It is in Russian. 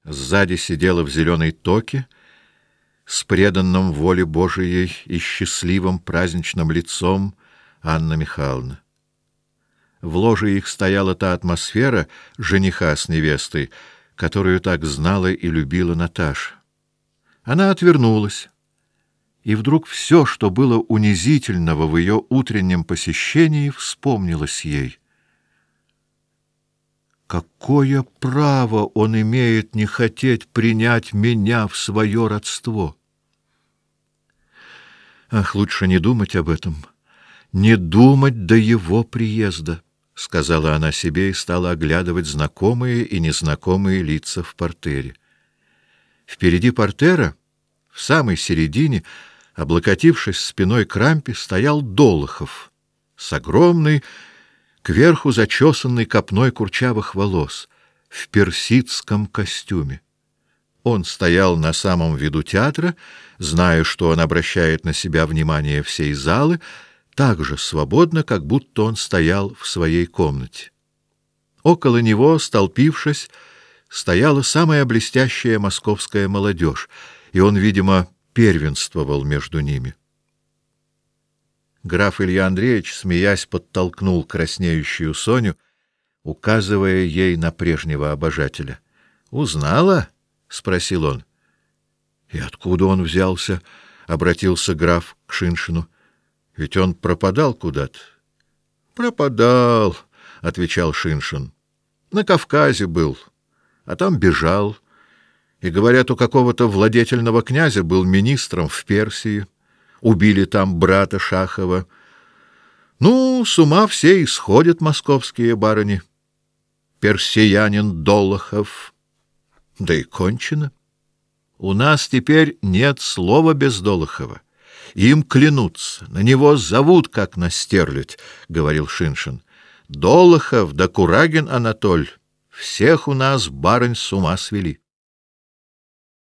Сзади сидела в зеленой токе, с преданным воле Божией и счастливым праздничным лицом Анна Михайловна. В ложе их стояла та атмосфера жениха с невестой, которую так знала и любила Наташа. Она отвернулась, и вдруг все, что было унизительного в ее утреннем посещении, вспомнилось ей. Какое право он имеет не хотеть принять меня в свое родство? Ах, лучше не думать об этом, не думать до его приезда, сказала она себе и стала оглядывать знакомые и незнакомые лица в партере. Впереди партера, в самой середине, облокотившись спиной к рампе, стоял Долохов с огромной, кверху зачесанной копной курчавых волос, в персидском костюме. Он стоял на самом виду театра, зная, что он обращает на себя внимание всей залы, так же свободно, как будто он стоял в своей комнате. Около него, столпившись, стояла самая блестящая московская молодежь, и он, видимо, первенствовал между ними. Граф Илья Андреевич, смеясь, подтолкнул краснеющую Соню, указывая ей на прежнего обожателя. «Узнала?» — спросил он. «И откуда он взялся?» — обратился граф к Шиншину. «Ведь он пропадал куда-то». «Пропадал», — отвечал Шиншин. «На Кавказе был, а там бежал. И, говорят, у какого-то владетельного князя был министром в Персии. Убили там брата Шахова. Ну, с ума все и сходят московские барыни. Персиянин Долохов. Да и кончено. У нас теперь нет слова без Долохова. Им клянутся, на него зовут, как на стерлядь, — говорил Шиншин. Долохов да Курагин Анатоль всех у нас барынь с ума свели.